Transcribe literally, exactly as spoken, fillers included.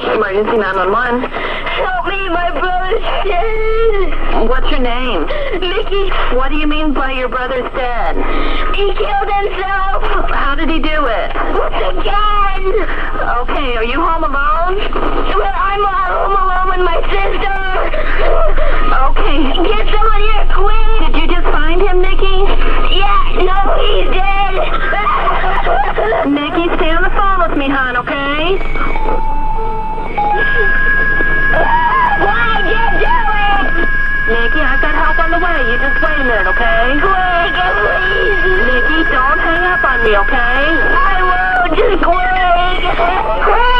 Emergency nine one one. Help me, my brother's dead. What's your name? Mickey. What do you mean by your brother's dead? He killed himself. How did he do it? With a gun. Okay, are you home alone? Well, I'm home alone with my sister. Okay. Get someone here quick. Did you just find him, Nikki? Yeah, no, he's dead. Nikki, stay on the phone with me, hon, okay? Why'd you do it? Nikki, I've got help on the way. You just wait a minute, okay? Quick, please. Nikki, don't hang up on me, okay? I won't. Just quick. Quick.